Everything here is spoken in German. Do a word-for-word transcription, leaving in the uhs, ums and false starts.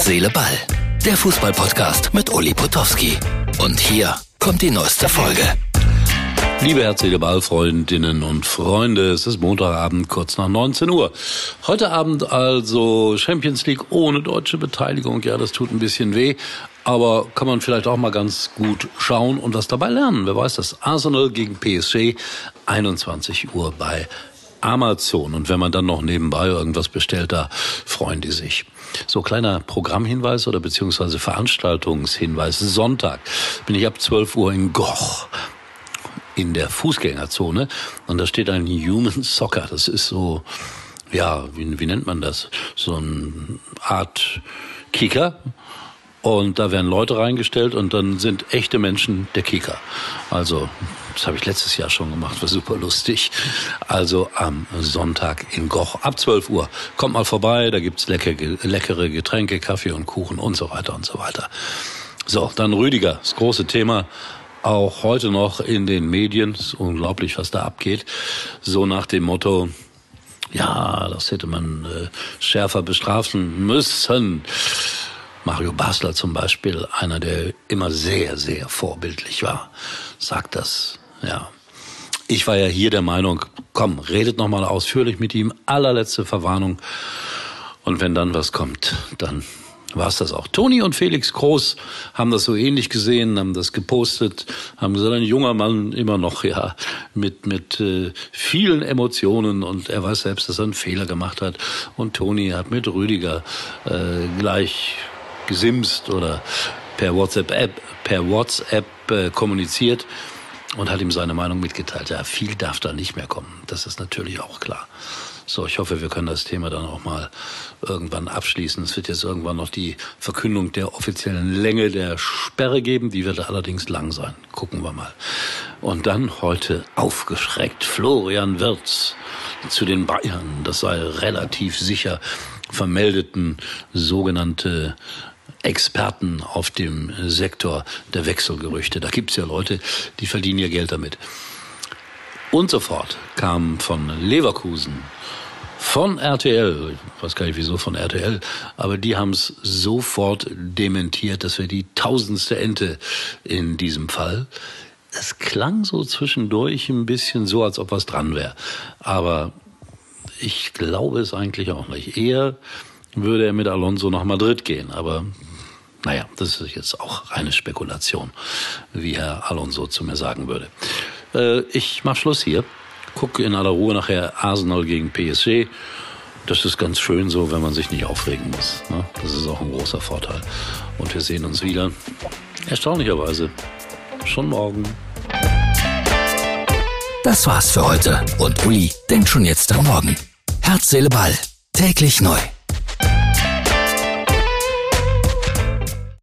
Herz, Seele, Ball. Der Fußball-Podcast mit Uli Potowski. Und hier kommt die neueste Folge. Liebe Herz, Seele, Ball-Freundinnen und Freunde, es ist Montagabend, kurz nach neunzehn Uhr. Heute Abend also Champions League ohne deutsche Beteiligung. Ja, das tut ein bisschen weh, aber kann man vielleicht auch mal ganz gut schauen und was dabei lernen. Wer weiß das? Arsenal gegen P S G, einundzwanzig Uhr bei Amazon. Und wenn man dann noch nebenbei irgendwas bestellt, da freuen die sich. So, kleiner Programmhinweis oder beziehungsweise Veranstaltungshinweis. Sonntag bin ich ab zwölf Uhr in Goch in der Fußgängerzone und da steht ein Human Soccer. Das ist so, ja, wie, wie nennt man das? So eine Art Kicker. Und da werden Leute reingestellt und dann sind echte Menschen der Kicker. Also, das habe ich letztes Jahr schon gemacht, war super lustig. Also am Sonntag in Goch ab zwölf Uhr. Kommt mal vorbei, da gibt's lecker, leckere Getränke, Kaffee und Kuchen und so weiter und so weiter. So, dann Rüdiger, das große Thema. Auch heute noch in den Medien. Es ist unglaublich, was da abgeht. So nach dem Motto, ja, das hätte man äh, schärfer bestrafen müssen. Mario Basler zum Beispiel, einer, der immer sehr, sehr vorbildlich war, sagt das, ja. Ich war ja hier der Meinung, komm, redet noch mal ausführlich mit ihm, allerletzte Verwarnung. Und wenn dann was kommt, dann war es das auch. Toni und Felix Groß haben das so ähnlich gesehen, haben das gepostet, haben gesagt, ein junger Mann immer noch, ja, mit mit äh, vielen Emotionen und er weiß selbst, dass er einen Fehler gemacht hat. Und Toni hat mit Rüdiger äh, gleich gesimst oder per WhatsApp per WhatsApp äh, kommuniziert und hat ihm seine Meinung mitgeteilt. Ja, viel darf da nicht mehr kommen. Das ist natürlich auch klar. So, ich hoffe, wir können das Thema dann auch mal irgendwann abschließen. Es wird jetzt irgendwann noch die Verkündung der offiziellen Länge der Sperre geben. Die wird allerdings lang sein. Gucken wir mal. Und dann heute aufgeschreckt Florian Wirtz zu den Bayern. Das sei relativ sicher, vermeldeten sogenannte Experten auf dem Sektor der Wechselgerüchte. Da gibt's ja Leute, die verdienen ihr Geld damit. Und sofort kam von Leverkusen, von R T L, ich weiß gar nicht wieso von R T L, aber die haben es sofort dementiert, das wäre die tausendste Ente in diesem Fall. Es klang so zwischendurch ein bisschen so, als ob was dran wäre. Aber ich glaube es eigentlich auch nicht. Eher würde er mit Alonso nach Madrid gehen, aber naja, das ist jetzt auch reine Spekulation, wie Herr Alonso zu mir sagen würde. Äh, ich mach Schluss hier, gucke in aller Ruhe nachher Arsenal gegen P S G. Das ist ganz schön so, wenn man sich nicht aufregen muss, ne? Das ist auch ein großer Vorteil. Und wir sehen uns wieder, erstaunlicherweise, schon morgen. Das war's für heute und Uli denkt schon jetzt am Morgen. Herz, Seele, Ball. Täglich neu.